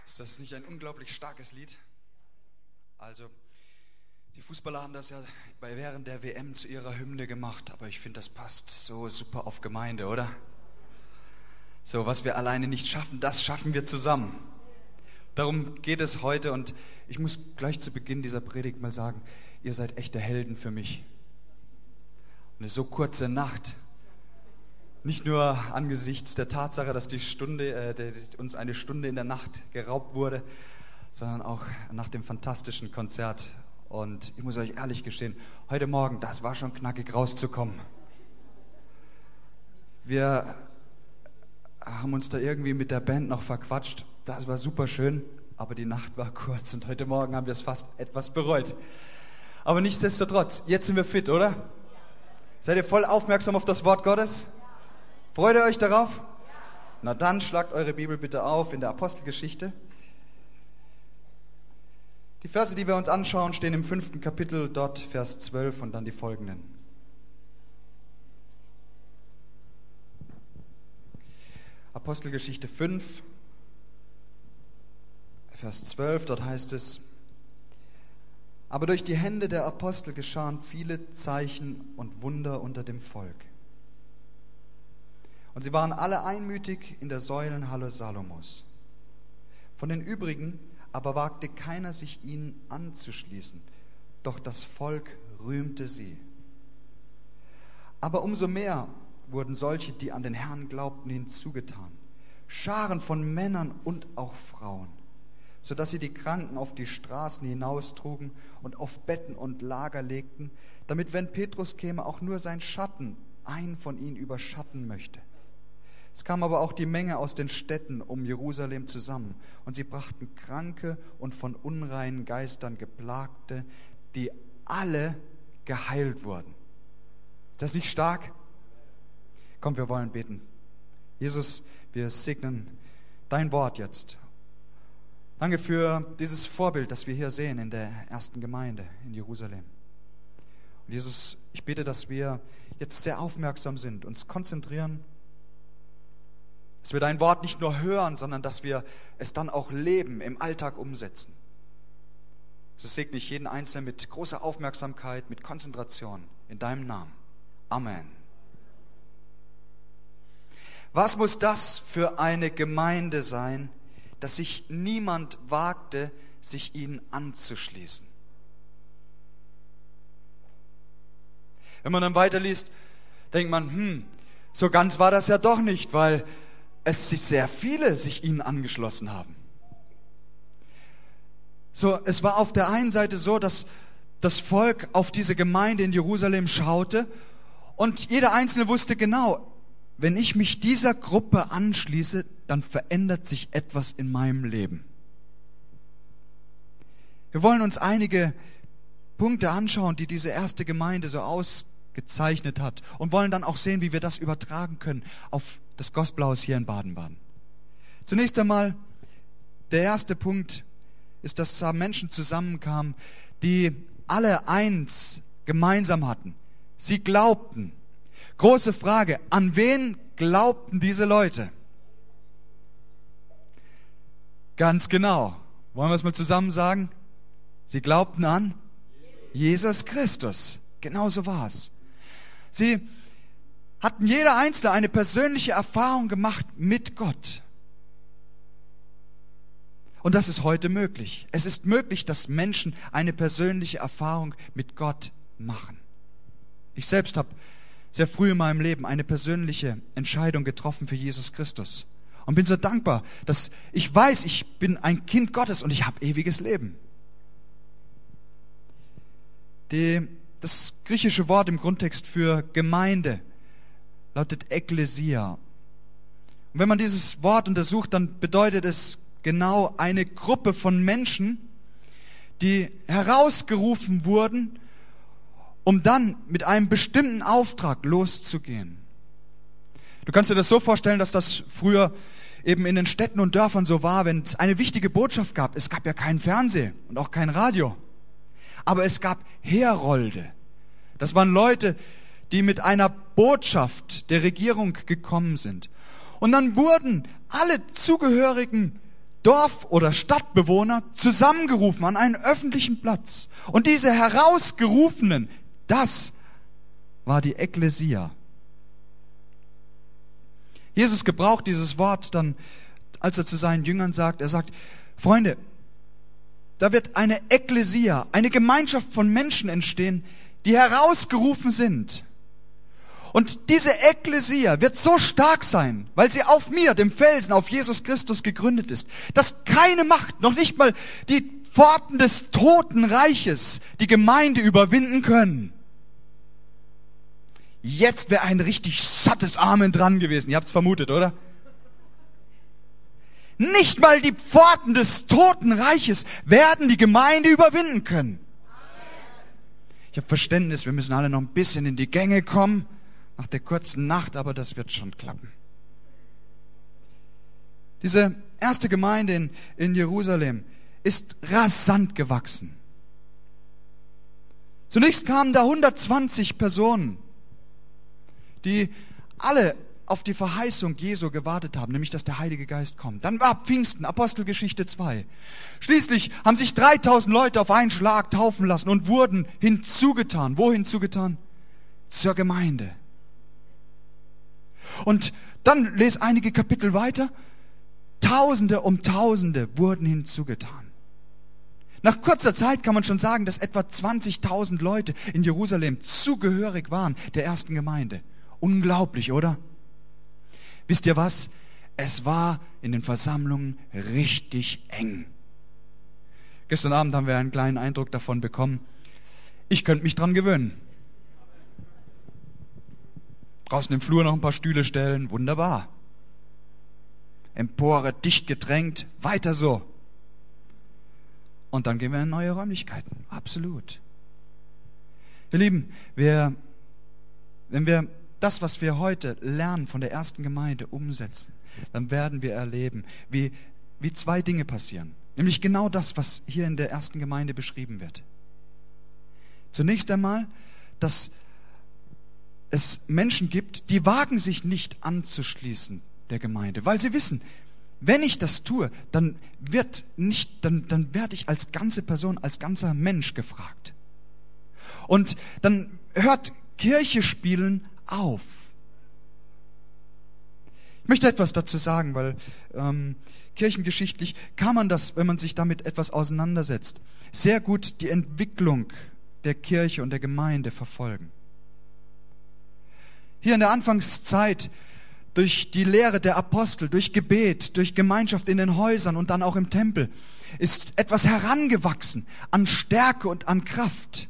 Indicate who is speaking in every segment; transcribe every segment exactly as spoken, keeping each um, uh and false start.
Speaker 1: Ist das nicht ein unglaublich starkes Lied? Also, die Fußballer haben das ja bei während der W M zu ihrer Hymne gemacht, aber ich finde, das passt so super auf Gemeinde, oder? So, was wir alleine nicht schaffen, das schaffen wir zusammen. Darum geht es heute und ich muss gleich zu Beginn dieser Predigt mal sagen, ihr seid echte Helden für mich. Eine so kurze Nacht, nicht nur angesichts der Tatsache, dass die Stunde, äh, der, uns eine Stunde in der Nacht geraubt wurde, sondern auch nach dem fantastischen Konzert. Und ich muss euch ehrlich gestehen, heute Morgen, das war schon knackig rauszukommen. Wir haben uns da irgendwie mit der Band noch verquatscht. Das war super schön, aber die Nacht war kurz und heute Morgen haben wir es fast etwas bereut. Aber nichtsdestotrotz, jetzt sind wir fit, oder? Seid ihr voll aufmerksam auf das Wort Gottes? Freut ihr euch darauf? Na dann schlagt eure Bibel bitte auf in der Apostelgeschichte. Die Verse, die wir uns anschauen, stehen im fünften Kapitel, dort Vers zwölf und dann die folgenden. Apostelgeschichte fünf, Vers zwölf, dort heißt es: Aber durch die Hände der Apostel geschahen viele Zeichen und Wunder unter dem Volk. Und sie waren alle einmütig in der Säulenhalle Salomos. Von den übrigen aber wagte keiner, sich ihnen anzuschließen, doch das Volk rühmte sie. Aber umso mehr wurden solche, die an den Herrn glaubten, hinzugetan, Scharen von Männern und auch Frauen, sodass sie die Kranken auf die Straßen hinaustrugen und auf Betten und Lager legten, damit, wenn Petrus käme, auch nur sein Schatten einen von ihnen überschatten möchte. Es kam aber auch die Menge aus den Städten um Jerusalem zusammen, und sie brachten Kranke und von unreinen Geistern Geplagte, die alle geheilt wurden. Ist das nicht stark? Komm, wir wollen beten. Jesus, wir segnen dein Wort jetzt. Danke für dieses Vorbild, das wir hier sehen in der ersten Gemeinde in Jerusalem. Und Jesus, ich bete, dass wir jetzt sehr aufmerksam sind, uns konzentrieren, dass wir dein Wort nicht nur hören, sondern dass wir es dann auch leben, im Alltag umsetzen. So segne ich jeden Einzelnen mit großer Aufmerksamkeit, mit Konzentration in deinem Namen. Amen. Was muss das für eine Gemeinde sein, dass sich niemand wagte, sich ihnen anzuschließen? Wenn man dann weiterliest, denkt man, hm, so ganz war das ja doch nicht, weil es sich sehr viele sich ihnen angeschlossen haben. So, es war auf der einen Seite so, dass das Volk auf diese Gemeinde in Jerusalem schaute und jeder Einzelne wusste genau, wenn ich mich dieser Gruppe anschließe, dann verändert sich etwas in meinem Leben. Wir wollen uns einige Punkte anschauen, die diese erste Gemeinde so ausgezeichnet hat und wollen dann auch sehen, wie wir das übertragen können auf das Gospelhaus hier in Baden-Baden. Zunächst einmal, der erste Punkt ist, dass da Menschen zusammenkamen, die alle eins gemeinsam hatten. Sie glaubten. Große Frage, an wen glaubten diese Leute? Ganz genau. Wollen wir es mal zusammen sagen? Sie glaubten an Jesus Christus. Genau so war es. Sie hatten jeder Einzelne eine persönliche Erfahrung gemacht mit Gott. Und das ist heute möglich. Es ist möglich, dass Menschen eine persönliche Erfahrung mit Gott machen. Ich selbst habe sehr früh in meinem Leben eine persönliche Entscheidung getroffen für Jesus Christus. Und bin so dankbar, dass ich weiß, ich bin ein Kind Gottes und ich habe ewiges Leben. Die, das griechische Wort im Grundtext für Gemeinde lautet Ekklesia. Und wenn man dieses Wort untersucht, dann bedeutet es genau eine Gruppe von Menschen, die herausgerufen wurden, um dann mit einem bestimmten Auftrag loszugehen. Du kannst dir das so vorstellen, dass das früher eben in den Städten und Dörfern so war, wenn es eine wichtige Botschaft gab. Es gab ja kein Fernsehen und auch kein Radio. Aber es gab Herolde. Das waren Leute, die mit einer Botschaft der Regierung gekommen sind. Und dann wurden alle Zugehörigen Dorf- oder Stadtbewohner zusammengerufen an einen öffentlichen Platz. Und diese Herausgerufenen, das war die Ekklesia. Jesus gebraucht dieses Wort dann, als er zu seinen Jüngern sagt, er sagt, Freunde, da wird eine Ekklesia, eine Gemeinschaft von Menschen entstehen, die herausgerufen sind. Und diese Ekklesia wird so stark sein, weil sie auf mir, dem Felsen, auf Jesus Christus gegründet ist, dass keine Macht, noch nicht mal die Pforten des Totenreiches, die Gemeinde überwinden können. Jetzt wäre ein richtig sattes Amen dran gewesen. Ihr habt es vermutet, oder? Nicht mal die Pforten des Totenreiches werden die Gemeinde überwinden können. Ich habe Verständnis, wir müssen alle noch ein bisschen in die Gänge kommen, nach der kurzen Nacht, aber das wird schon klappen. Diese erste Gemeinde in, in Jerusalem ist rasant gewachsen. Zunächst kamen da hundertzwanzig Personen, die alle auf die Verheißung Jesu gewartet haben, nämlich dass der Heilige Geist kommt. Dann war Pfingsten, Apostelgeschichte zwei. Schließlich haben sich dreitausend Leute auf einen Schlag taufen lassen und wurden hinzugetan. Wo hinzugetan? Zur Gemeinde. Und dann lese einige Kapitel weiter. Tausende um Tausende wurden hinzugetan. Nach kurzer Zeit kann man schon sagen, dass etwa zwanzigtausend Leute in Jerusalem zugehörig waren der ersten Gemeinde. Unglaublich, oder? Wisst ihr was? Es war in den Versammlungen richtig eng. Gestern Abend haben wir einen kleinen Eindruck davon bekommen. Ich könnte mich dran gewöhnen. Draußen im Flur noch ein paar Stühle stellen, wunderbar. Empore dicht gedrängt, weiter so. Und dann gehen wir in neue Räumlichkeiten, absolut. Ihr Lieben, wir, wenn wir das, was wir heute lernen von der ersten Gemeinde, umsetzen, dann werden wir erleben, wie, wie zwei Dinge passieren. Nämlich genau das, was hier in der ersten Gemeinde beschrieben wird. Zunächst einmal, dass es Menschen gibt, die wagen sich nicht anzuschließen der Gemeinde, weil sie wissen, wenn ich das tue, dann wird nicht, dann, dann werde ich als ganze Person, als ganzer Mensch gefragt. Und dann hört Kirche spielen auf. Ich möchte etwas dazu sagen, weil ähm, kirchengeschichtlich kann man das, wenn man sich damit etwas auseinandersetzt, sehr gut die Entwicklung der Kirche und der Gemeinde verfolgen. Hier in der Anfangszeit, durch die Lehre der Apostel, durch Gebet, durch Gemeinschaft in den Häusern und dann auch im Tempel, ist etwas herangewachsen an Stärke und an Kraft,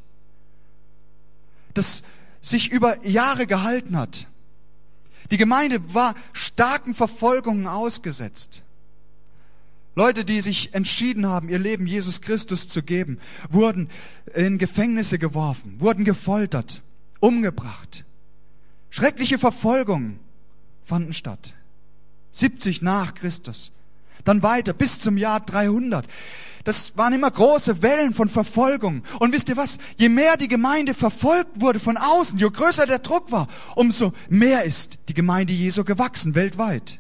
Speaker 1: das sich über Jahre gehalten hat. Die Gemeinde war starken Verfolgungen ausgesetzt. Leute, die sich entschieden haben, ihr Leben Jesus Christus zu geben, wurden in Gefängnisse geworfen, wurden gefoltert, umgebracht. Schreckliche Verfolgungen fanden statt. siebzig nach Christus. Dann weiter bis zum Jahr dreihundert. Das waren immer große Wellen von Verfolgung. Und wisst ihr was? Je mehr die Gemeinde verfolgt wurde von außen, je größer der Druck war, umso mehr ist die Gemeinde Jesu gewachsen weltweit.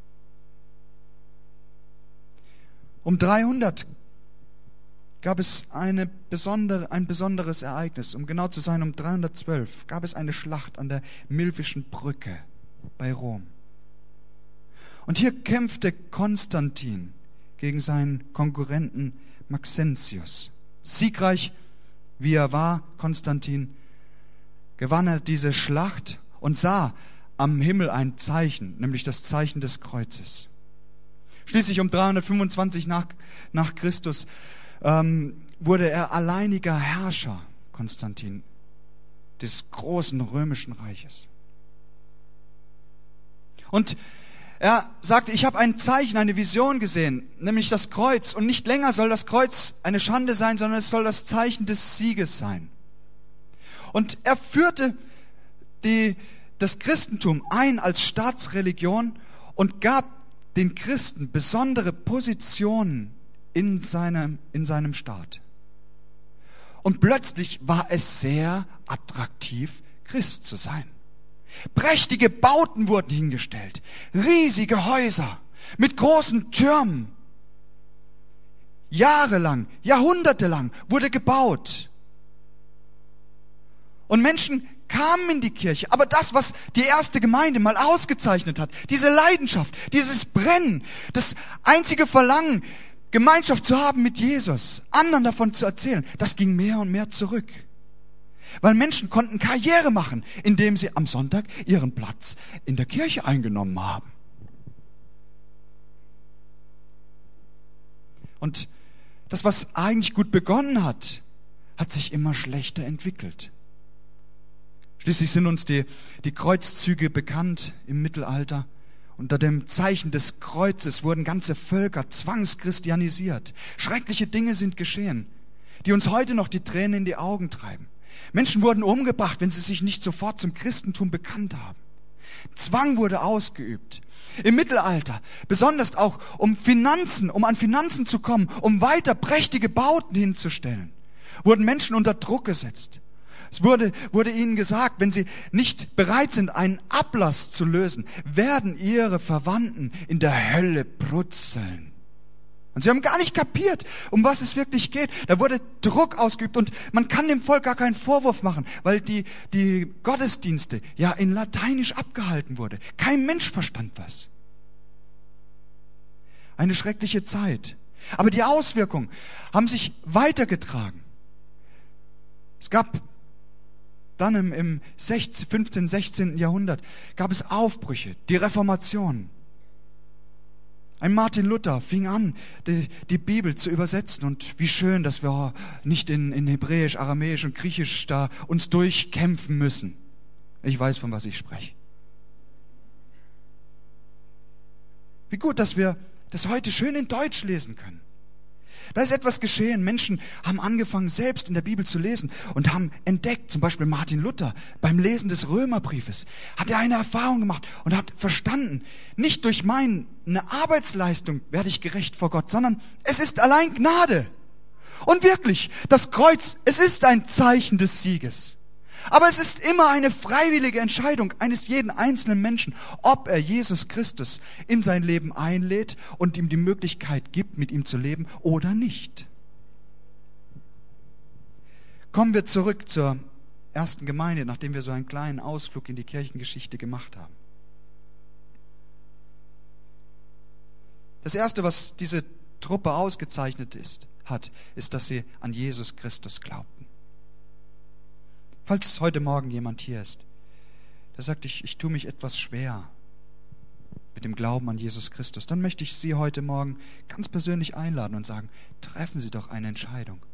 Speaker 1: Um dreihundert gab es eine besondere, ein besonderes Ereignis. Um genau zu sein, um dreihundertzwölf gab es eine Schlacht an der Milvischen Brücke bei Rom. Und hier kämpfte Konstantin gegen seinen Konkurrenten Maxentius. Siegreich wie er war, Konstantin, gewann er diese Schlacht und sah am Himmel ein Zeichen, nämlich das Zeichen des Kreuzes. Schließlich um dreihundertfünfundzwanzig nach, nach Christus ähm, wurde er alleiniger Herrscher, Konstantin, des großen römischen Reiches. Und er sagte, ich habe ein Zeichen, eine Vision gesehen, nämlich das Kreuz. Und nicht länger soll das Kreuz eine Schande sein, sondern es soll das Zeichen des Sieges sein. Und er führte die, das Christentum ein als Staatsreligion und gab den Christen besondere Positionen in seinem, in seinem Staat. Und plötzlich war es sehr attraktiv, Christ zu sein. Prächtige Bauten wurden hingestellt, riesige Häuser mit großen Türmen. jahrelang, jahrhundertelang wurde gebaut. Und Menschen kamen in die Kirche. Aber das, was die erste Gemeinde mal ausgezeichnet hat, diese Leidenschaft, dieses Brennen, das einzige Verlangen, Gemeinschaft zu haben mit Jesus, anderen davon zu erzählen, das ging mehr und mehr zurück. Weil Menschen konnten Karriere machen, indem sie am Sonntag ihren Platz in der Kirche eingenommen haben. Und das, was eigentlich gut begonnen hat, hat sich immer schlechter entwickelt. Schließlich sind uns die, die Kreuzzüge bekannt im Mittelalter. Unter dem Zeichen des Kreuzes wurden ganze Völker zwangschristianisiert. Schreckliche Dinge sind geschehen, die uns heute noch die Tränen in die Augen treiben. Menschen wurden umgebracht, wenn sie sich nicht sofort zum Christentum bekannt haben. Zwang wurde ausgeübt. Im Mittelalter, besonders auch um Finanzen, um an Finanzen zu kommen, um weiter prächtige Bauten hinzustellen, wurden Menschen unter Druck gesetzt. Es wurde, wurde ihnen gesagt, wenn sie nicht bereit sind, einen Ablass zu lösen, werden ihre Verwandten in der Hölle brutzeln. Und sie haben gar nicht kapiert, um was es wirklich geht. Da wurde Druck ausgeübt und man kann dem Volk gar keinen Vorwurf machen, weil die, die Gottesdienste ja in Lateinisch abgehalten wurde. Kein Mensch verstand was. Eine schreckliche Zeit. Aber die Auswirkungen haben sich weitergetragen. Es gab dann im, im fünfzehnten, sechzehnten Jahrhundert gab es Aufbrüche, die Reformation. Ein Martin Luther fing an, die, die Bibel zu übersetzen. Und wie schön, dass wir nicht in, in Hebräisch, Aramäisch und Griechisch da uns durchkämpfen müssen. Ich weiß, von was ich spreche. Wie gut, dass wir das heute schön in Deutsch lesen können. Da ist etwas geschehen. Menschen haben angefangen, selbst in der Bibel zu lesen und haben entdeckt, zum Beispiel Martin Luther, beim Lesen des Römerbriefes, hat er eine Erfahrung gemacht und hat verstanden, nicht durch meine Arbeitsleistung werde ich gerecht vor Gott, sondern es ist allein Gnade. Und wirklich, das Kreuz, es ist ein Zeichen des Sieges. Aber es ist immer eine freiwillige Entscheidung eines jeden einzelnen Menschen, ob er Jesus Christus in sein Leben einlädt und ihm die Möglichkeit gibt, mit ihm zu leben oder nicht. Kommen wir zurück zur ersten Gemeinde, nachdem wir so einen kleinen Ausflug in die Kirchengeschichte gemacht haben. Das Erste, was diese Truppe ausgezeichnet ist, hat, ist, dass sie an Jesus Christus glaubten. Falls heute Morgen jemand hier ist, der sagt, ich, ich tue mich etwas schwer mit dem Glauben an Jesus Christus, dann möchte ich Sie heute Morgen ganz persönlich einladen und sagen, treffen Sie doch eine Entscheidung.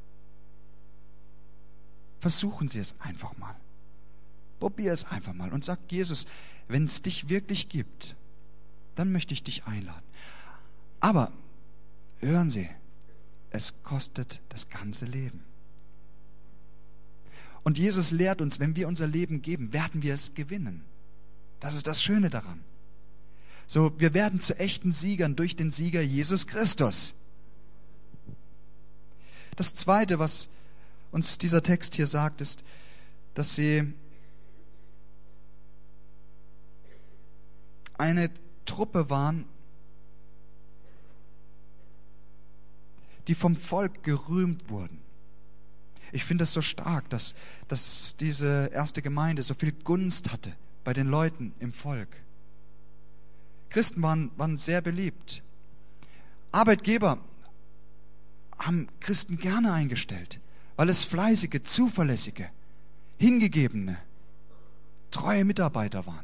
Speaker 1: Versuchen Sie es einfach mal. Probier es einfach mal und sag, Jesus, wenn es dich wirklich gibt, dann möchte ich dich einladen. Aber hören Sie, es kostet das ganze Leben. Und Jesus lehrt uns, wenn wir unser Leben geben, werden wir es gewinnen. Das ist das Schöne daran. So, wir werden zu echten Siegern durch den Sieger Jesus Christus. Das Zweite, was uns dieser Text hier sagt, ist, dass sie eine Truppe waren, die vom Volk gerühmt wurden. Ich finde es so stark, dass, dass diese erste Gemeinde so viel Gunst hatte bei den Leuten im Volk. Christen waren, waren sehr beliebt. Arbeitgeber haben Christen gerne eingestellt, weil es fleißige, zuverlässige, hingegebene, treue Mitarbeiter waren.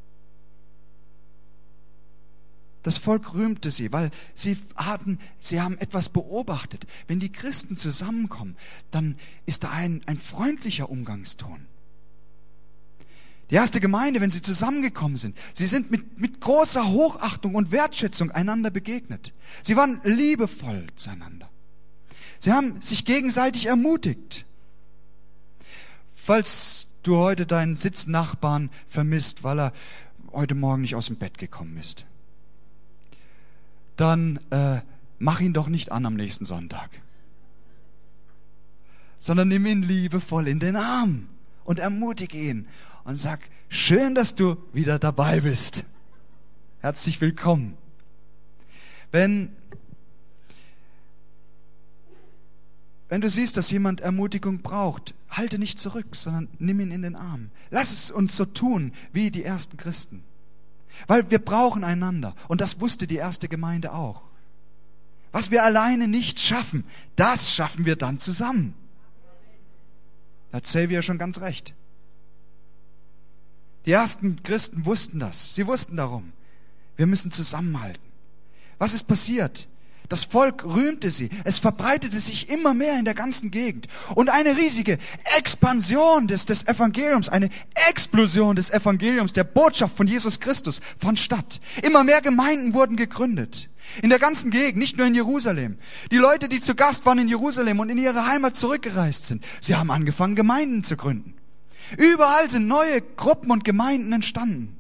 Speaker 1: Das Volk rühmte sie, weil sie hatten, sie haben etwas beobachtet. Wenn die Christen zusammenkommen, dann ist da ein, ein freundlicher Umgangston. Die erste Gemeinde, wenn sie zusammengekommen sind, sie sind mit, mit großer Hochachtung und Wertschätzung einander begegnet. Sie waren liebevoll zueinander. Sie haben sich gegenseitig ermutigt. Falls du heute deinen Sitznachbarn vermisst, weil er heute Morgen nicht aus dem Bett gekommen ist, dann äh, mach ihn doch nicht an am nächsten Sonntag, sondern nimm ihn liebevoll in den Arm und ermutige ihn und sag, schön, dass du wieder dabei bist. Herzlich willkommen. Wenn Wenn du siehst, dass jemand Ermutigung braucht, halte nicht zurück, sondern nimm ihn in den Arm. Lass es uns so tun wie die ersten Christen. Weil wir brauchen einander. Und das wusste die erste Gemeinde auch. Was wir alleine nicht schaffen, das schaffen wir dann zusammen. Da hat Xavier schon ganz recht. Die ersten Christen wussten das. Sie wussten darum. Wir müssen zusammenhalten. Was ist passiert? Das Volk rühmte sie. Es verbreitete sich immer mehr in der ganzen Gegend. Und eine riesige Expansion des, des Evangeliums, eine Explosion des Evangeliums, der Botschaft von Jesus Christus fand statt. Immer mehr Gemeinden wurden gegründet. In der ganzen Gegend, nicht nur in Jerusalem. Die Leute, die zu Gast waren in Jerusalem und in ihre Heimat zurückgereist sind, sie haben angefangen, Gemeinden zu gründen. Überall sind neue Gruppen und Gemeinden entstanden.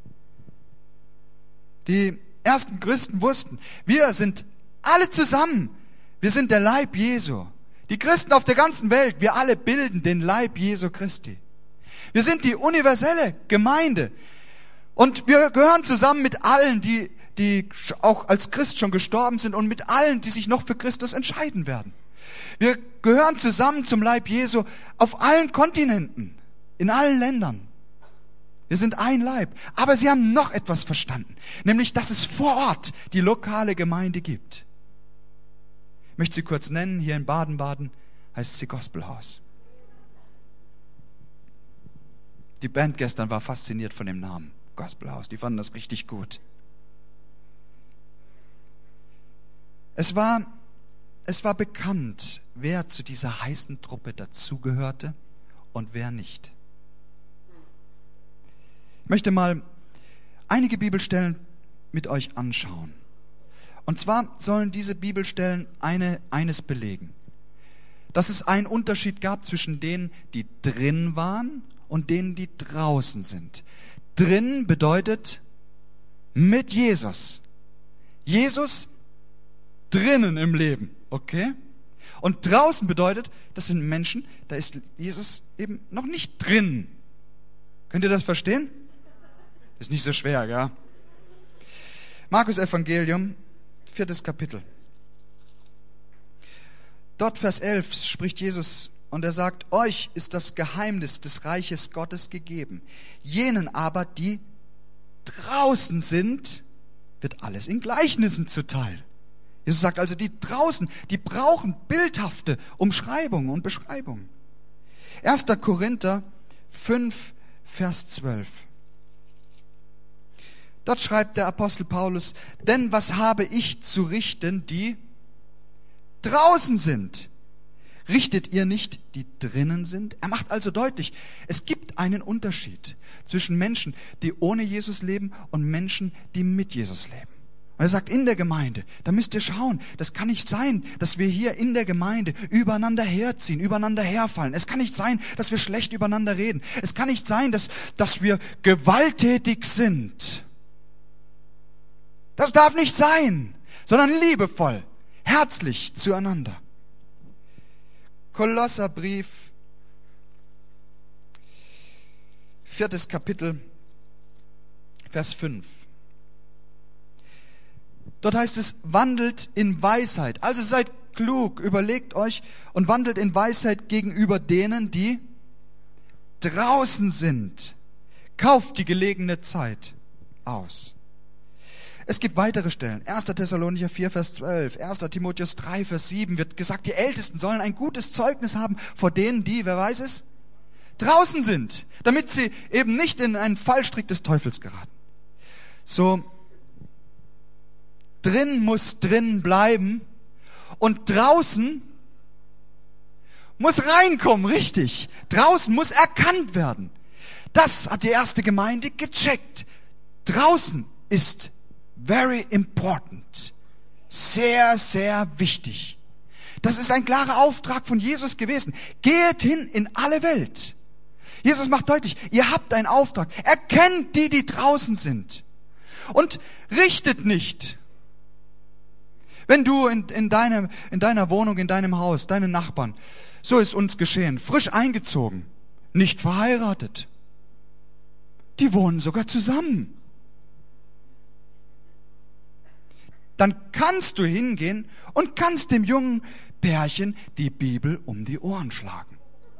Speaker 1: Die ersten Christen wussten, wir sind alle zusammen. Wir sind der Leib Jesu. Die Christen auf der ganzen Welt, wir alle bilden den Leib Jesu Christi. Wir sind die universelle Gemeinde. Und wir gehören zusammen mit allen, die, die auch als Christ schon gestorben sind und mit allen, die sich noch für Christus entscheiden werden. Wir gehören zusammen zum Leib Jesu auf allen Kontinenten, in allen Ländern. Wir sind ein Leib. Aber sie haben noch etwas verstanden, nämlich, dass es vor Ort die lokale Gemeinde gibt. Ich möchte sie kurz nennen. Hier in Baden-Baden heißt sie Gospelhaus. Die Band gestern war fasziniert von dem Namen Gospelhaus. Die fanden das richtig gut. Es war, es war bekannt, wer zu dieser heißen Truppe dazugehörte und wer nicht. Ich möchte mal einige Bibelstellen mit euch anschauen. Und zwar sollen diese Bibelstellen eine, eines belegen. Dass es einen Unterschied gab zwischen denen, die drin waren und denen, die draußen sind. Drin bedeutet mit Jesus. Jesus drinnen im Leben, okay? Und draußen bedeutet, das sind Menschen, da ist Jesus eben noch nicht drin. Könnt ihr das verstehen? Ist nicht so schwer, ja? Markus Evangelium, viertes Kapitel. Dort Vers elf spricht Jesus und er sagt, euch ist das Geheimnis des Reiches Gottes gegeben. Jenen aber, die draußen sind, wird alles in Gleichnissen zuteil. Jesus sagt also, die draußen, die brauchen bildhafte Umschreibungen und Beschreibungen. erster Korinther fünf, Vers zwölf. Dort schreibt der Apostel Paulus, denn was habe ich zu richten, die draußen sind? Richtet ihr nicht, die drinnen sind? Er macht also deutlich, es gibt einen Unterschied zwischen Menschen, die ohne Jesus leben und Menschen, die mit Jesus leben. Und er sagt, in der Gemeinde, da müsst ihr schauen, das kann nicht sein, dass wir hier in der Gemeinde übereinander herziehen, übereinander herfallen. Es kann nicht sein, dass wir schlecht übereinander reden. Es kann nicht sein, dass, dass wir gewalttätig sind. Das darf nicht sein, sondern liebevoll, herzlich zueinander. Kolosserbrief, viertes Kapitel, Vers fünf. Dort heißt es, wandelt in Weisheit. Also seid klug, überlegt euch und wandelt in Weisheit gegenüber denen, die draußen sind. Kauft die gelegene Zeit aus. Es gibt weitere Stellen. erster Thessalonicher vier, Vers zwölf, erster Timotheus drei, Vers sieben wird gesagt, die Ältesten sollen ein gutes Zeugnis haben vor denen, die, wer weiß es, draußen sind, damit sie eben nicht in einen Fallstrick des Teufels geraten. So, drin muss drin bleiben und draußen muss reinkommen, richtig. Draußen muss erkannt werden. Das hat die erste Gemeinde gecheckt. Draußen ist very important. Sehr, sehr wichtig. Das ist ein klarer Auftrag von Jesus gewesen. Geht hin in alle Welt. Jesus macht deutlich, ihr habt einen Auftrag. Erkennt die, die draußen sind. Und richtet nicht. Wenn du in, in, deinem, in deiner Wohnung, in deinem Haus, deine Nachbarn, so ist uns geschehen, frisch eingezogen, nicht verheiratet. Die wohnen sogar zusammen. dann kannst du hingehen und kannst dem jungen Pärchen die Bibel um die Ohren schlagen.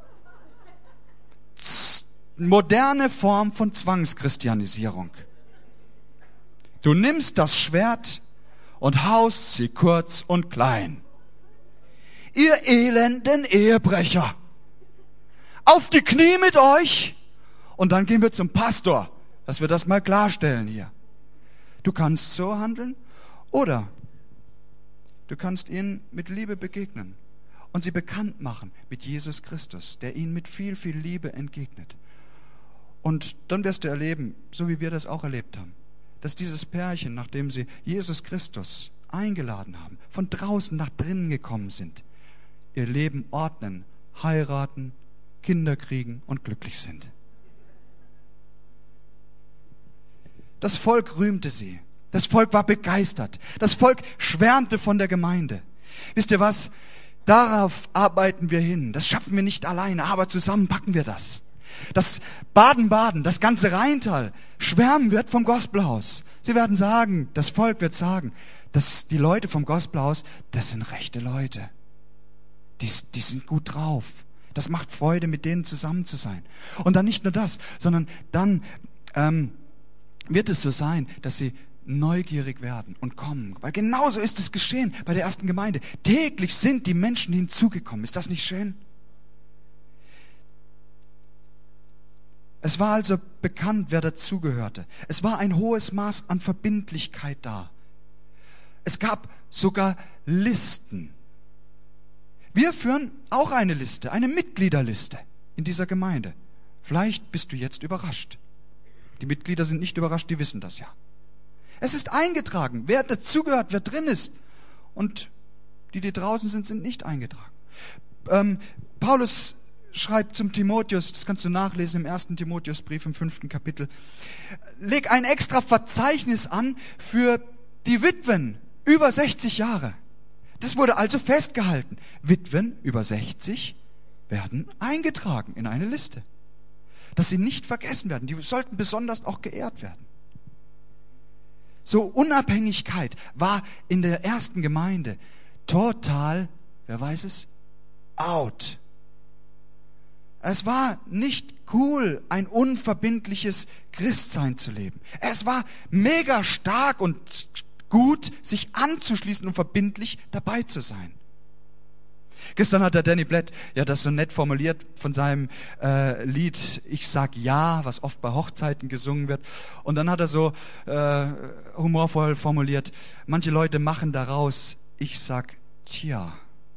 Speaker 1: Z- moderne Form von Zwangschristianisierung. Du nimmst das Schwert und haust sie kurz und klein. Ihr elenden Ehebrecher, auf die Knie mit euch und dann gehen wir zum Pastor, dass wir das mal klarstellen hier. Du kannst so handeln oder du kannst ihnen mit Liebe begegnen und sie bekannt machen mit Jesus Christus, der ihnen mit viel, viel Liebe entgegnet. Und dann wirst du erleben, so wie wir das auch erlebt haben, dass dieses Pärchen, nachdem sie Jesus Christus eingeladen haben, von draußen nach drinnen gekommen sind, ihr Leben ordnen, heiraten, Kinder kriegen und glücklich sind. Das Volk rühmte sie. Das Volk war begeistert. Das Volk schwärmte von der Gemeinde. Wisst ihr was? Darauf arbeiten wir hin. Das schaffen wir nicht alleine, aber zusammen packen wir das. Dass Baden-Baden, das ganze Rheintal, schwärmen wird vom Gospelhaus. Sie werden sagen, das Volk wird sagen, dass die Leute vom Gospelhaus, das sind rechte Leute. Die, die sind gut drauf. Das macht Freude, mit denen zusammen zu sein. Und dann nicht nur das, sondern dann ähm, wird es so sein, dass sie neugierig werden und kommen. Weil genauso ist es geschehen bei der ersten Gemeinde. Täglich sind die Menschen hinzugekommen. Ist das nicht schön? Es war also bekannt, wer dazugehörte. Es war ein hohes Maß an Verbindlichkeit da. Es gab sogar Listen. Wir führen auch eine Liste, eine Mitgliederliste in dieser Gemeinde. Vielleicht bist du jetzt überrascht. Die Mitglieder sind nicht überrascht, die wissen das ja. Es ist eingetragen, wer dazugehört, wer drin ist. Und die, die draußen sind, sind nicht eingetragen. Ähm, Paulus schreibt zum Timotheus, das kannst du nachlesen im ersten Timotheusbrief im fünften Kapitel, leg ein extra Verzeichnis an für die Witwen über sechzig Jahre. Das wurde also festgehalten. Witwen über sechzig werden eingetragen in eine Liste. Dass sie nicht vergessen werden. Die sollten besonders auch geehrt werden. So Unabhängigkeit war in der ersten Gemeinde total, wer weiß es, out. Es war nicht cool, ein unverbindliches Christsein zu leben. Es war mega stark und gut, sich anzuschließen und verbindlich dabei zu sein. Gestern hat der Danny Blatt ja das so nett formuliert von seinem äh, Lied Ich sag ja, was oft bei Hochzeiten gesungen wird. Und dann hat er so äh, humorvoll formuliert, manche Leute machen daraus Ich sag tja.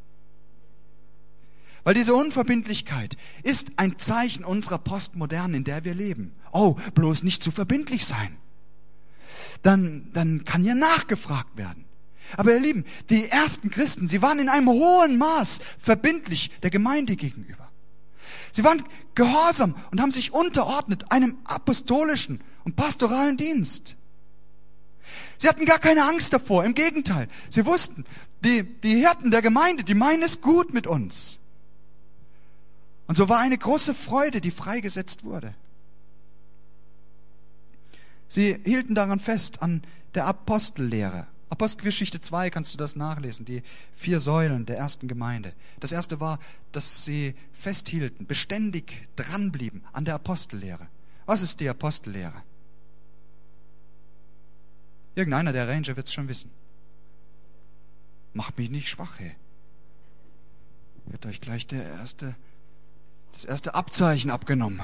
Speaker 1: Weil diese Unverbindlichkeit ist ein Zeichen unserer Postmoderne, in der wir leben. Oh, bloß nicht zu verbindlich sein. Dann, dann kann ja nachgefragt werden. Aber ihr Lieben, die ersten Christen, sie waren in einem hohen Maß verbindlich der Gemeinde gegenüber. Sie waren gehorsam und haben sich unterordnet einem apostolischen und pastoralen Dienst. Sie hatten gar keine Angst davor, im Gegenteil. Sie wussten, die, die Hirten der Gemeinde, die meinen es gut mit uns. Und so war eine große Freude, die freigesetzt wurde. Sie hielten daran fest, an der Apostellehre. Apostelgeschichte zwei kannst du das nachlesen, die vier Säulen der ersten Gemeinde. Das erste war, dass sie festhielten, beständig dranblieben an der Apostellehre. Was ist die Apostellehre? Irgendeiner der Ranger wird es schon wissen. Macht mich nicht schwach, hey. Wird euch gleich der erste, das erste Abzeichen abgenommen.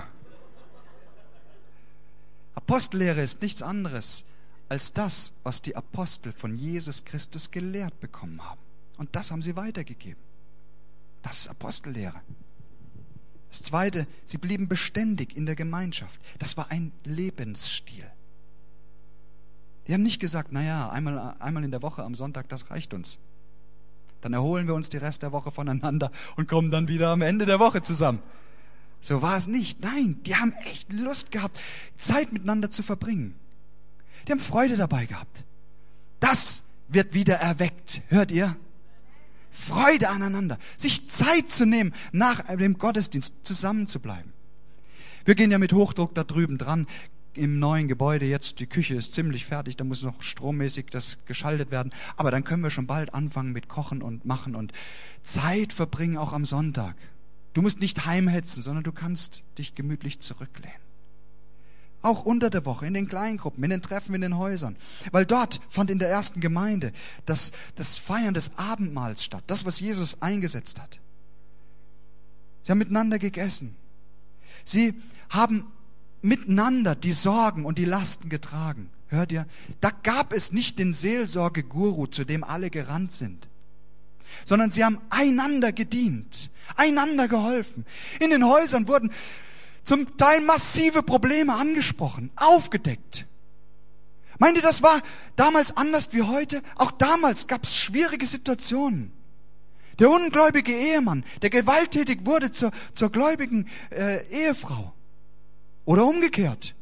Speaker 1: Apostellehre ist nichts anderes als das, was die Apostel von Jesus Christus gelehrt bekommen haben. Und das haben sie weitergegeben. Das ist Apostellehre. Das Zweite, sie blieben beständig in der Gemeinschaft. Das war ein Lebensstil. Die haben nicht gesagt, naja, einmal, einmal in der Woche am Sonntag, das reicht uns. Dann erholen wir uns die Rest der Woche voneinander und kommen dann wieder am Ende der Woche zusammen. So war es nicht. Nein, die haben echt Lust gehabt, Zeit miteinander zu verbringen. Die haben Freude dabei gehabt. Das wird wieder erweckt. Hört ihr? Freude aneinander. Sich Zeit zu nehmen, nach dem Gottesdienst zusammen zu bleiben. Wir gehen ja mit Hochdruck da drüben dran. im neuen Gebäude jetzt, die Küche ist ziemlich fertig, da muss noch strommäßig das geschaltet werden. Aber dann können wir schon bald anfangen mit Kochen und Machen und Zeit verbringen, auch am Sonntag. Du musst nicht heimhetzen, sondern du kannst dich gemütlich zurücklehnen. Auch unter der Woche, in den Kleingruppen, in den Treffen, in den Häusern. Weil dort fand in der ersten Gemeinde das, das Feiern des Abendmahls statt. Das, was Jesus eingesetzt hat. Sie haben miteinander gegessen. Sie haben miteinander die Sorgen und die Lasten getragen. Hört ihr? Da gab es nicht den Seelsorgeguru, zu dem alle gerannt sind. Sondern sie haben einander gedient, einander geholfen. In den Häusern wurden zum Teil massive Probleme angesprochen, aufgedeckt. Meint ihr, das war damals anders wie heute? Auch damals gab es schwierige Situationen. Der ungläubige Ehemann, der gewalttätig wurde zur, zur gläubigen äh, Ehefrau. Oder umgekehrt.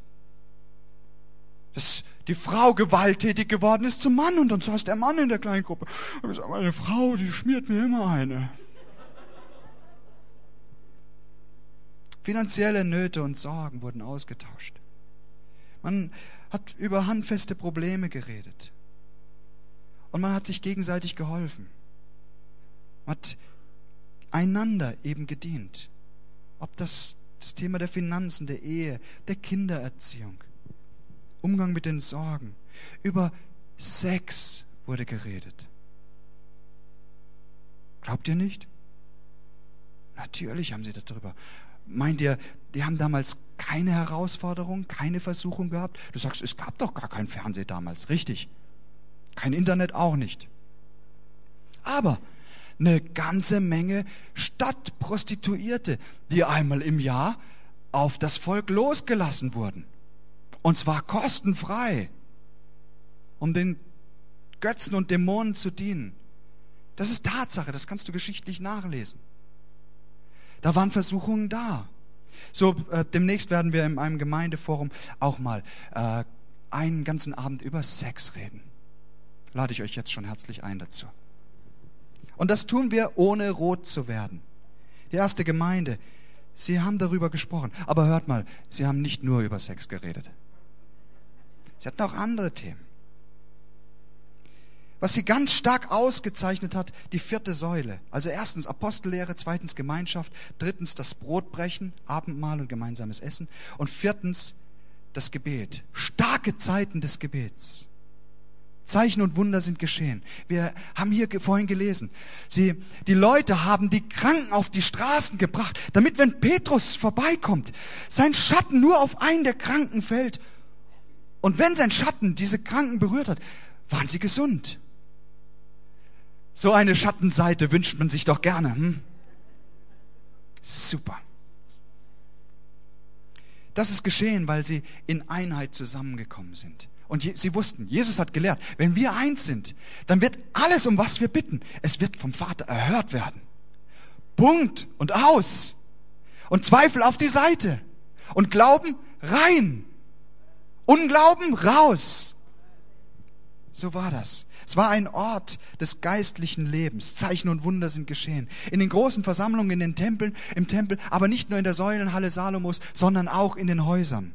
Speaker 1: Dass die Frau gewalttätig geworden ist zum Mann und dann saß der Mann in der Kleingruppe. Und gesagt, meine Frau, die schmiert mir immer eine. Finanzielle Nöte und Sorgen wurden ausgetauscht. Man hat über handfeste Probleme geredet. Und man hat sich gegenseitig geholfen. Man hat einander eben gedient. Ob das das Thema der Finanzen, der Ehe, der Kindererziehung, Umgang mit den Sorgen. Über Sex wurde geredet. Glaubt ihr nicht? Natürlich haben sie darüber. Meint ihr, die haben damals keine Herausforderung, keine Versuchung gehabt? Du sagst, es gab doch gar kein Fernsehen damals. Richtig. Kein Internet auch nicht. Aber eine ganze Menge Stadtprostituierte, die einmal im Jahr auf das Volk losgelassen wurden. Und zwar kostenfrei, um den Götzen und Dämonen zu dienen. Das ist Tatsache, das kannst du geschichtlich nachlesen. Da waren Versuchungen da. So, äh, demnächst werden wir in einem Gemeindeforum auch mal äh, einen ganzen Abend über Sex reden. Lade ich euch jetzt schon herzlich ein dazu. Und das tun wir, ohne rot zu werden. Die erste Gemeinde, sie haben darüber gesprochen. Aber hört mal, sie haben nicht nur über Sex geredet. Sie hatten auch andere Themen. Was sie ganz stark ausgezeichnet hat, die vierte Säule. Also erstens Apostellehre, zweitens Gemeinschaft, drittens das Brotbrechen, Abendmahl und gemeinsames Essen und viertens das Gebet. Starke Zeiten des Gebets. Zeichen und Wunder sind geschehen. Wir haben hier vorhin gelesen, sie, die Leute haben die Kranken auf die Straßen gebracht, damit, wenn Petrus vorbeikommt, sein Schatten nur auf einen der Kranken fällt. Und wenn sein Schatten diese Kranken berührt hat, waren sie gesund. So eine Schattenseite wünscht man sich doch gerne. Hm? Super. Das ist geschehen, weil sie in Einheit zusammengekommen sind. Und je, sie wussten, Jesus hat gelehrt, wenn wir eins sind, dann wird alles, um was wir bitten, es wird vom Vater erhört werden. Punkt und aus. Und Zweifel auf die Seite. Und Glauben rein. Unglauben raus. So war das. Es war ein Ort des geistlichen Lebens. Zeichen und Wunder sind geschehen. In den großen Versammlungen, in den Tempeln, im Tempel, aber nicht nur in der Säulenhalle Salomos, sondern auch in den Häusern.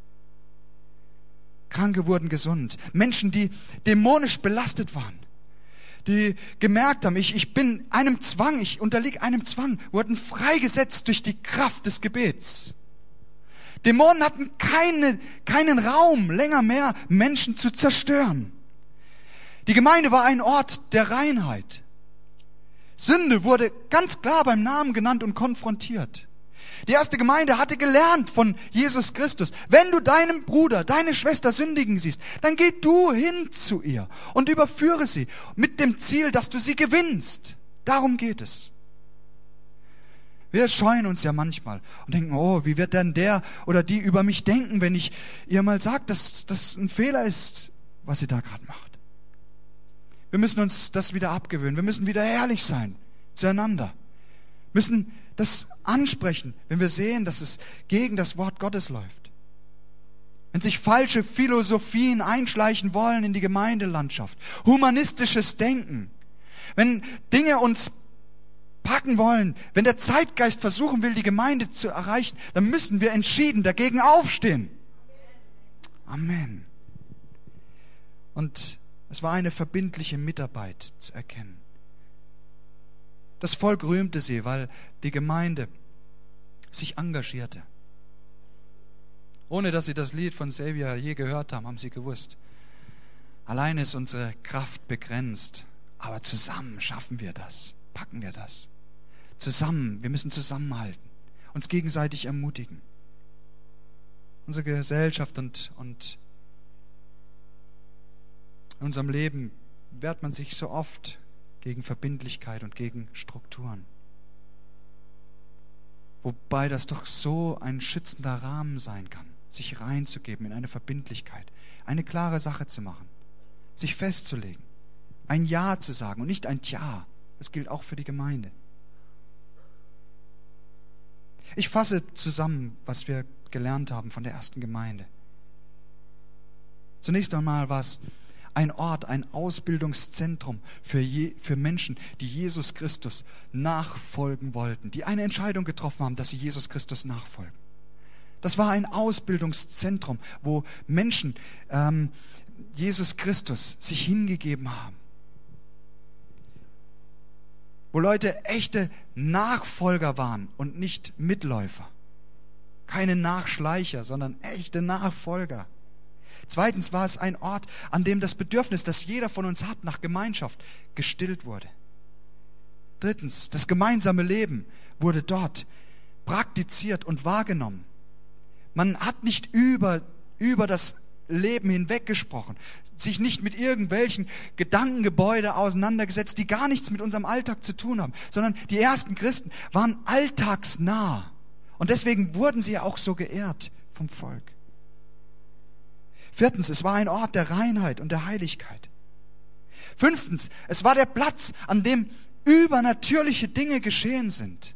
Speaker 1: Kranke wurden gesund. Menschen, die dämonisch belastet waren, die gemerkt haben, ich, ich bin einem Zwang, ich unterliege einem Zwang, wurden freigesetzt durch die Kraft des Gebets. Dämonen hatten keine, keinen Raum länger mehr, Menschen zu zerstören. Die Gemeinde war ein Ort der Reinheit. Sünde wurde ganz klar beim Namen genannt und konfrontiert. Die erste Gemeinde hatte gelernt von Jesus Christus. Wenn du deinen Bruder, deine Schwester sündigen siehst, dann geh du hin zu ihr und überführe sie mit dem Ziel, dass du sie gewinnst. Darum geht es. Wir scheuen uns ja manchmal und denken, oh, wie wird denn der oder die über mich denken, wenn ich ihr mal sage, dass das ein Fehler ist, was sie da gerade macht. Wir müssen uns das wieder abgewöhnen. Wir müssen wieder ehrlich sein zueinander. Wir müssen das ansprechen, wenn wir sehen, dass es gegen das Wort Gottes läuft. Wenn sich falsche Philosophien einschleichen wollen in die Gemeindelandschaft, humanistisches Denken, wenn Dinge uns packen wollen, wenn der Zeitgeist versuchen will, die Gemeinde zu erreichen, dann müssen wir entschieden dagegen aufstehen. Amen. Und es war eine verbindliche Mitarbeit zu erkennen. Das Volk rühmte sie, weil die Gemeinde sich engagierte. Ohne dass sie das Lied von Xavier je gehört haben, haben sie gewusst, allein ist unsere Kraft begrenzt, aber zusammen schaffen wir das, packen wir das. Zusammen, wir müssen zusammenhalten, uns gegenseitig ermutigen. Unsere Gesellschaft und, und in unserem Leben wehrt man sich so oft gegen Verbindlichkeit und gegen Strukturen. Wobei das doch so ein schützender Rahmen sein kann, sich reinzugeben in eine Verbindlichkeit, eine klare Sache zu machen, sich festzulegen, ein Ja zu sagen und nicht ein Tja. Das gilt auch für die Gemeinde. Ich fasse zusammen, was wir gelernt haben von der ersten Gemeinde. Zunächst einmal war es ein Ort, ein Ausbildungszentrum für, je, für Menschen, die Jesus Christus nachfolgen wollten, die eine Entscheidung getroffen haben, dass sie Jesus Christus nachfolgen. Das war ein Ausbildungszentrum, wo Menschen ähm, Jesus Christus sich hingegeben haben. Wo Leute echte Nachfolger waren und nicht Mitläufer. Keine Nachschleicher, sondern echte Nachfolger. Zweitens war es ein Ort, an dem das Bedürfnis, das jeder von uns hat, nach Gemeinschaft gestillt wurde. Drittens, das gemeinsame Leben wurde dort praktiziert und wahrgenommen. Man hat nicht über, über das Leben hinweg gesprochen, sich nicht mit irgendwelchen Gedankengebäude auseinandergesetzt, die gar nichts mit unserem Alltag zu tun haben, sondern die ersten Christen waren alltagsnah. Und deswegen wurden sie ja auch so geehrt vom Volk. Viertens, es war ein Ort der Reinheit und der Heiligkeit. Fünftens, es war der Platz, an dem übernatürliche Dinge geschehen sind.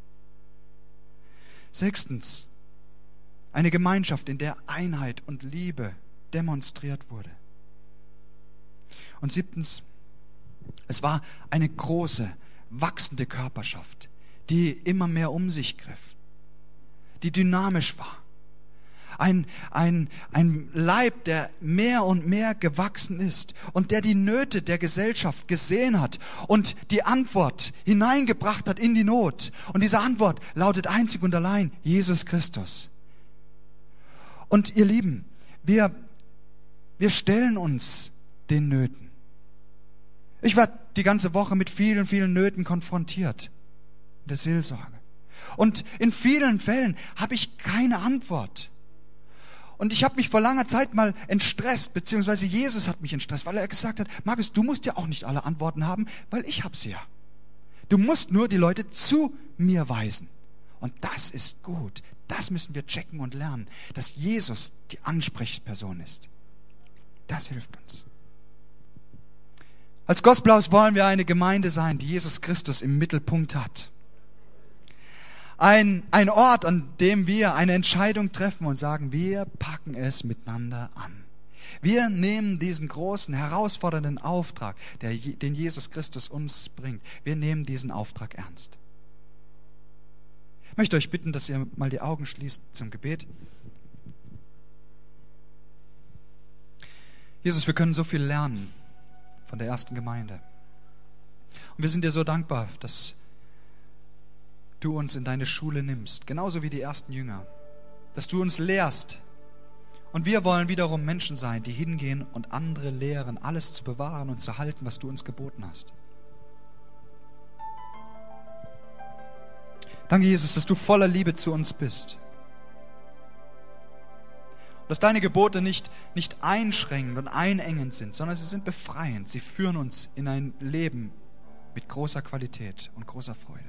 Speaker 1: Sechstens, eine Gemeinschaft, in der Einheit und Liebe demonstriert wurde. Und siebtens, es war eine große, wachsende Körperschaft, die immer mehr um sich griff, die dynamisch war. Ein, ein, ein Leib, der mehr und mehr gewachsen ist und der die Nöte der Gesellschaft gesehen hat und die Antwort hineingebracht hat in die Not. Und diese Antwort lautet einzig und allein Jesus Christus. Und ihr Lieben, wir, wir stellen uns den Nöten. Ich war die ganze Woche mit vielen, vielen Nöten konfrontiert in der Seelsorge. Und in vielen Fällen habe ich keine Antwort. Und ich habe mich vor langer Zeit mal entstresst, beziehungsweise Jesus hat mich entstresst, weil er gesagt hat, Markus, du musst ja auch nicht alle Antworten haben, weil ich habe sie ja. Du musst nur die Leute zu mir weisen. Und das ist gut. Das müssen wir checken und lernen, dass Jesus die Ansprechperson ist. Das hilft uns. Als Gospelhaus wollen wir eine Gemeinde sein, die Jesus Christus im Mittelpunkt hat. Ein, ein Ort, an dem wir eine Entscheidung treffen und sagen, wir packen es miteinander an. Wir nehmen diesen großen, herausfordernden Auftrag, der, den Jesus Christus uns bringt, wir nehmen diesen Auftrag ernst. Ich möchte euch bitten, dass ihr mal die Augen schließt zum Gebet. Jesus, wir können so viel lernen von der ersten Gemeinde. Und wir sind dir so dankbar, dass du uns in deine Schule nimmst, genauso wie die ersten Jünger, dass du uns lehrst. Und wir wollen wiederum Menschen sein, die hingehen und andere lehren, alles zu bewahren und zu halten, was du uns geboten hast. Danke, Jesus, dass du voller Liebe zu uns bist. Und dass deine Gebote nicht, nicht einschränkend und einengend sind, sondern sie sind befreiend. Sie führen uns in ein Leben mit großer Qualität und großer Freude.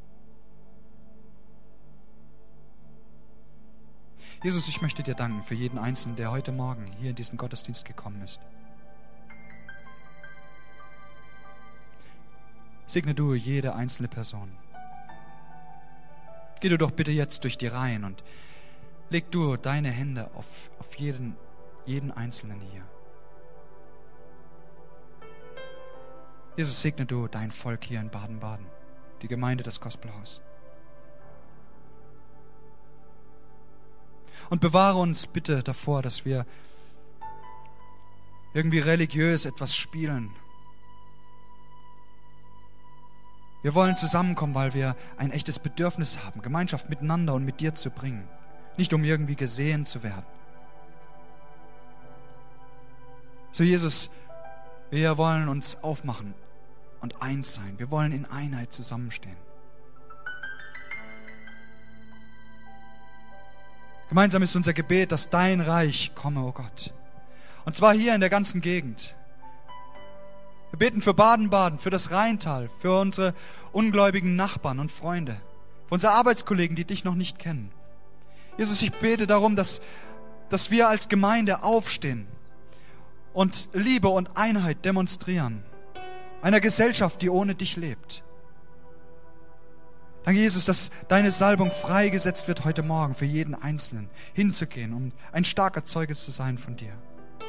Speaker 1: Jesus, ich möchte dir danken für jeden Einzelnen, der heute Morgen hier in diesen Gottesdienst gekommen ist. Segne du jede einzelne Person. Geh du doch bitte jetzt durch die Reihen und leg du deine Hände auf, auf jeden, jeden Einzelnen hier. Jesus, segne du dein Volk hier in Baden-Baden, die Gemeinde des Gospelhaus. Und bewahre uns bitte davor, dass wir irgendwie religiös etwas spielen. Wir wollen zusammenkommen, weil wir ein echtes Bedürfnis haben, Gemeinschaft miteinander und mit dir zu bringen. Nicht um irgendwie gesehen zu werden. So Jesus, wir wollen uns aufmachen und eins sein. Wir wollen in Einheit zusammenstehen. Gemeinsam ist unser Gebet, dass dein Reich komme, oh Gott. Und zwar hier in der ganzen Gegend. Wir beten für Baden-Baden, für das Rheintal, für unsere ungläubigen Nachbarn und Freunde, für unsere Arbeitskollegen, die dich noch nicht kennen. Jesus, ich bete darum, dass, dass wir als Gemeinde aufstehen und Liebe und Einheit demonstrieren. Einer Gesellschaft, die ohne dich lebt. Danke, Jesus, dass deine Salbung freigesetzt wird heute Morgen für jeden Einzelnen, hinzugehen, um ein starker Zeuge zu sein von dir.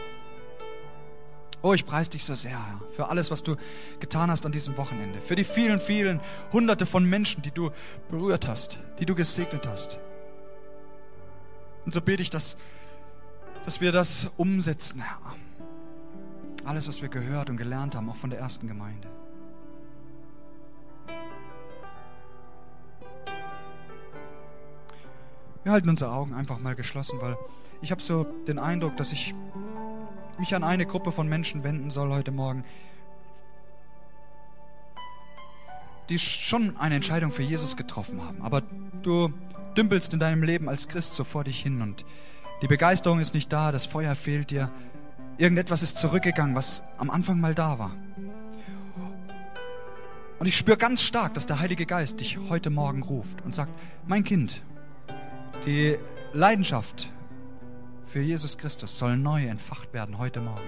Speaker 1: Oh, ich preise dich so sehr, Herr, für alles, was du getan hast an diesem Wochenende. Für die vielen, vielen Hunderte von Menschen, die du berührt hast, die du gesegnet hast. Und so bete ich, dass, dass wir das umsetzen, Herr. Alles, was wir gehört und gelernt haben, auch von der ersten Gemeinde. Wir halten unsere Augen einfach mal geschlossen, weil ich habe so den Eindruck, dass ich mich an eine Gruppe von Menschen wenden soll heute Morgen, die schon eine Entscheidung für Jesus getroffen haben. Aber du dümpelst in deinem Leben als Christ so vor dich hin und die Begeisterung ist nicht da, das Feuer fehlt dir. Irgendetwas ist zurückgegangen, was am Anfang mal da war. Und ich spüre ganz stark, dass der Heilige Geist dich heute Morgen ruft und sagt, mein Kind, die Leidenschaft für Jesus Christus soll neu entfacht werden heute Morgen.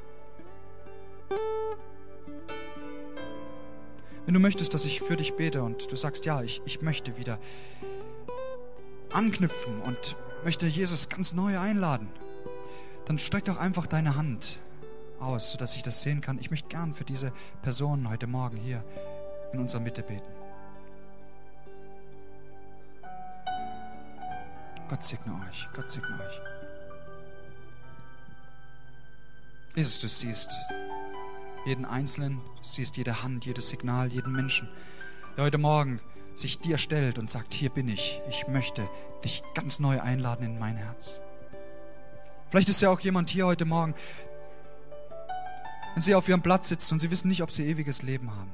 Speaker 1: Wenn du möchtest, dass ich für dich bete und du sagst, ja, ich, ich möchte wieder anknüpfen und möchte Jesus ganz neu einladen, dann streck doch einfach deine Hand aus, sodass ich das sehen kann. Ich möchte gern für diese Personen heute Morgen hier in unserer Mitte beten. Gott segne euch, Gott segne euch. Jesus, du siehst jeden Einzelnen, du siehst jede Hand, jedes Signal, jeden Menschen, der heute Morgen sich dir stellt und sagt, hier bin ich, ich möchte dich ganz neu einladen in mein Herz. Vielleicht ist ja auch jemand hier heute Morgen, wenn sie auf ihrem Platz sitzen und sie wissen nicht, ob sie ewiges Leben haben.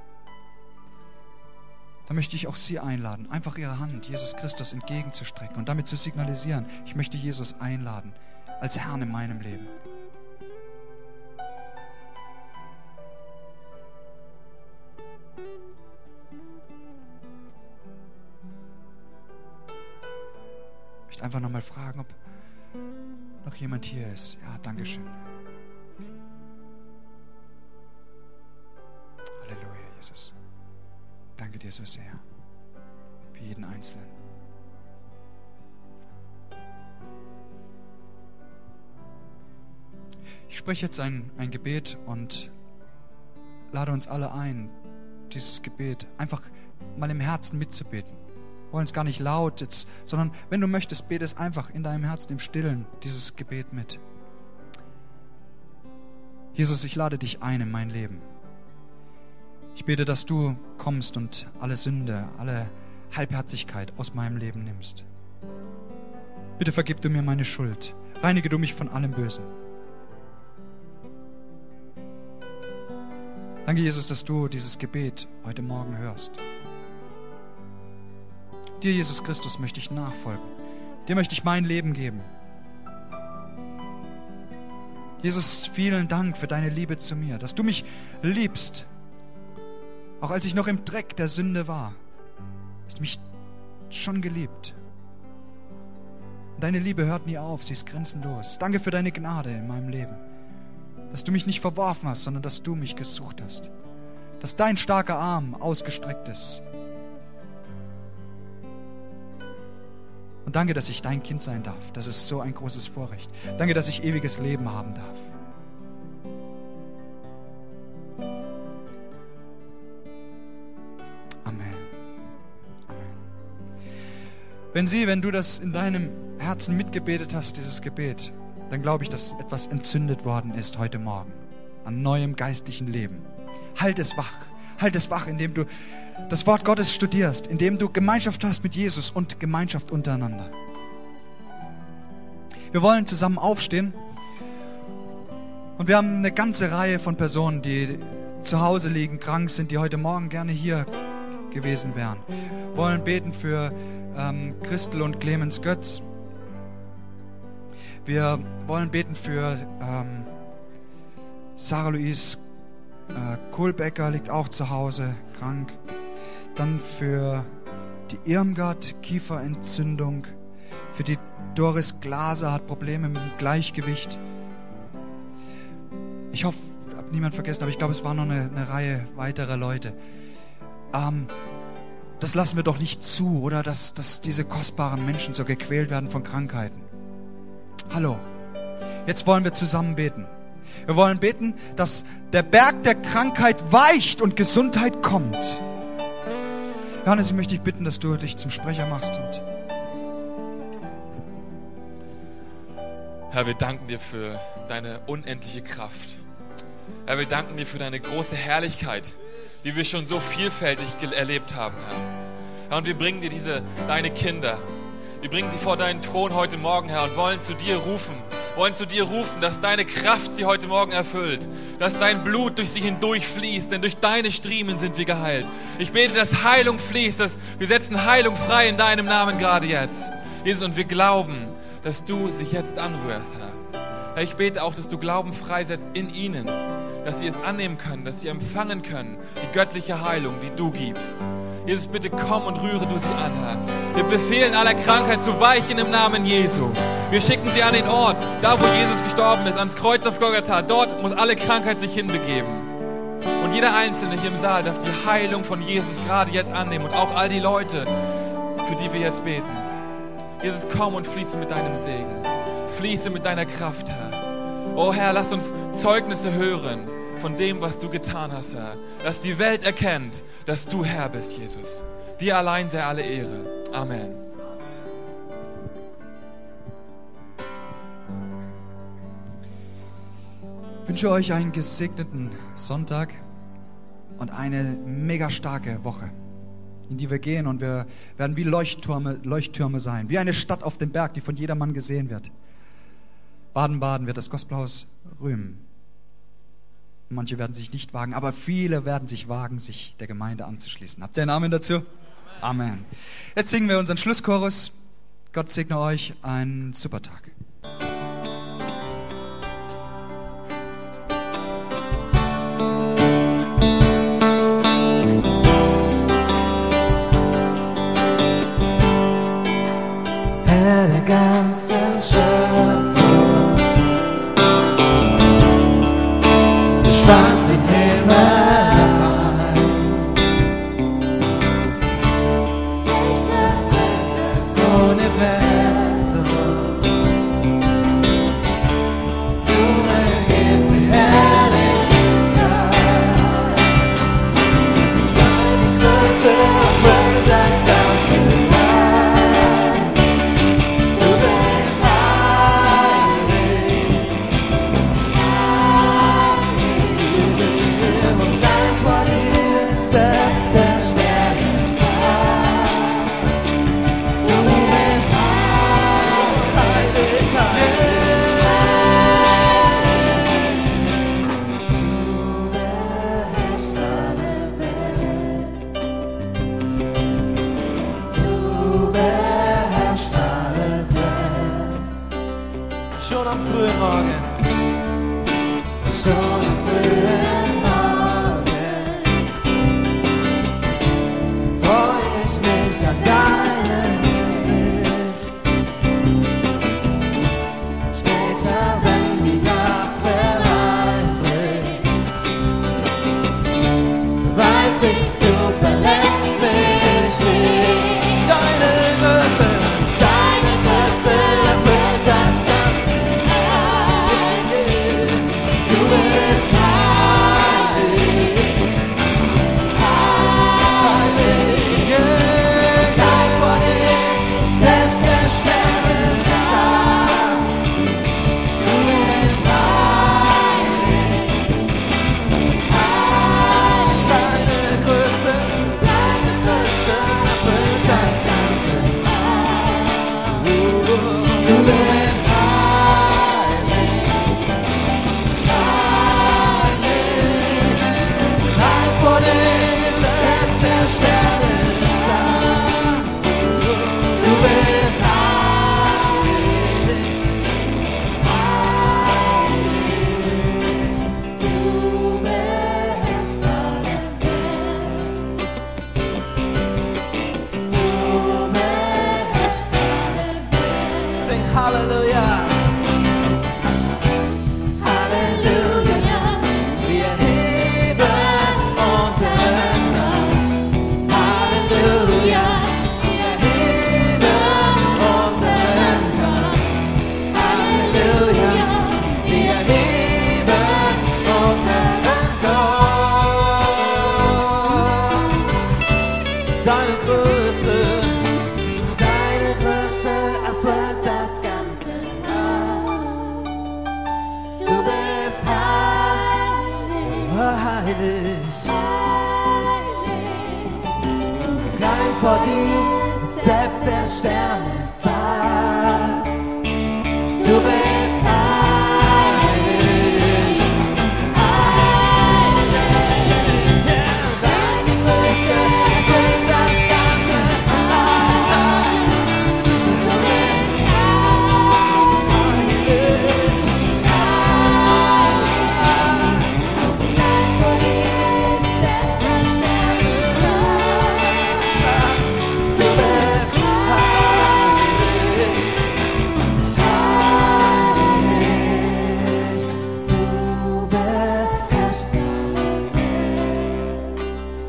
Speaker 1: Da möchte ich auch Sie einladen, einfach Ihre Hand Jesus Christus entgegenzustrecken und damit zu signalisieren, ich möchte Jesus einladen als Herrn in meinem Leben. Ich möchte einfach nochmal fragen, ob noch jemand hier ist. Ja, Dankeschön. Halleluja, Jesus. Danke dir so sehr für jeden Einzelnen. Ich spreche jetzt ein, ein Gebet und lade uns alle ein, dieses Gebet einfach mal im Herzen mitzubeten. Wir wollen es gar nicht laut jetzt, sondern wenn du möchtest, bete es einfach in deinem Herzen im Stillen, dieses Gebet mit. Jesus, ich lade dich ein in mein Leben. Ich bete, dass du kommst und alle Sünde, alle Halbherzigkeit aus meinem Leben nimmst. Bitte vergib du mir meine Schuld. Reinige du mich von allem Bösen. Danke, Jesus, dass du dieses Gebet heute Morgen hörst. Dir, Jesus Christus, möchte ich nachfolgen. Dir möchte ich mein Leben geben. Jesus, vielen Dank für deine Liebe zu mir, dass du mich liebst. Auch als ich noch im Dreck der Sünde war, hast du mich schon geliebt. Und deine Liebe hört nie auf, sie ist grenzenlos. Danke für deine Gnade in meinem Leben. Dass du mich nicht verworfen hast, sondern dass du mich gesucht hast. Dass dein starker Arm ausgestreckt ist. Und danke, dass ich dein Kind sein darf. Das ist so ein großes Vorrecht. Danke, dass ich ewiges Leben haben darf. Wenn sie, wenn du das in deinem Herzen mitgebetet hast, dieses Gebet, dann glaube ich, dass etwas entzündet worden ist heute Morgen an neuem geistlichen Leben. Halt es wach. Halt es wach, indem du das Wort Gottes studierst, indem du Gemeinschaft hast mit Jesus und Gemeinschaft untereinander. Wir wollen zusammen aufstehen und wir haben eine ganze Reihe von Personen, die zu Hause liegen, krank sind, die heute Morgen gerne hier gewesen wären. Wir wollen beten für ähm, Christel und Clemens Götz. Wir wollen beten für ähm, Sarah Louise äh, Kohlbecker, liegt auch zu Hause, krank. Dann für die Irmgard, Kieferentzündung. Für die Doris Glaser, hat Probleme mit dem Gleichgewicht. Ich hoffe, ich habe niemand vergessen, aber ich glaube, es waren noch eine, eine Reihe weiterer Leute. Ähm, das lassen wir doch nicht zu, oder? Dass, dass diese kostbaren Menschen so gequält werden von Krankheiten. Hallo, jetzt wollen wir zusammen beten. Wir wollen beten, dass der Berg der Krankheit weicht und Gesundheit kommt. Johannes, ich möchte dich bitten, dass du dich zum Sprecher machst. Und
Speaker 2: Herr, wir danken dir für deine unendliche Kraft. Herr, wir danken dir für deine große Herrlichkeit, die wir schon so vielfältig erlebt haben, Herr. Herr, und wir bringen dir diese, deine Kinder, wir bringen sie vor deinen Thron heute Morgen, Herr, und wollen zu dir rufen, wollen zu dir rufen, dass deine Kraft sie heute Morgen erfüllt, dass dein Blut durch sie hindurch fließt, denn durch deine Striemen sind wir geheilt. Ich bete, dass Heilung fließt, dass wir setzen Heilung frei in deinem Namen gerade jetzt. Jesus, und wir glauben, dass du sich jetzt anrührst, Herr. Herr, ich bete auch, dass du Glauben freisetzt in ihnen, dass sie es annehmen können, dass sie empfangen können, die göttliche Heilung, die du gibst. Jesus, bitte komm und rühre du sie an, Herr. Wir befehlen aller Krankheit zu weichen im Namen Jesu. Wir schicken sie an den Ort, da wo Jesus gestorben ist, ans Kreuz auf Golgatha. Dort muss alle Krankheit sich hinbegeben. Und jeder Einzelne hier im Saal darf die Heilung von Jesus gerade jetzt annehmen und auch all die Leute, für die wir jetzt beten. Jesus, komm und fließe mit deinem Segen. Fließe mit deiner Kraft, Herr. Oh Herr, lass uns Zeugnisse hören von dem, was du getan hast, Herr. Dass die Welt erkennt, dass du Herr bist, Jesus. Dir allein sei alle Ehre. Amen.
Speaker 1: Ich wünsche euch einen gesegneten Sonntag und eine mega starke Woche, in die wir gehen, und wir werden wie Leuchttürme, Leuchttürme sein, wie eine Stadt auf dem Berg, die von jedermann gesehen wird. Baden-Baden wird das Gospelhaus rühmen. Manche werden sich nicht wagen, aber viele werden sich wagen, sich der Gemeinde anzuschließen. Habt ihr einen Amen dazu? Amen. Amen. Jetzt singen wir unseren Schlusschorus. Gott segne euch, einen super Tag.
Speaker 3: Herr der ganzen Schöpfung, du spannst den Himmel ein. Lichter des Universums, Deine Größe, deine Größe erfüllt das ganze Grab. Du bist heilig, heilig, klein vor dir, selbst der Sterne Zahl. Du bist heilig, heilig, deine Größe erfüllt das ganze Grab. Du bist heilig, heilig, klein vor dir, selbst der Sterne Zahl. Du bist heilig, heilig, du beherrschst alle Welt.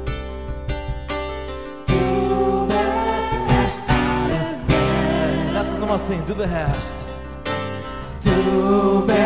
Speaker 3: Du beherrschst alle Welt. Lass uns nochmal singen. Du beherrschst. Du beherrschst.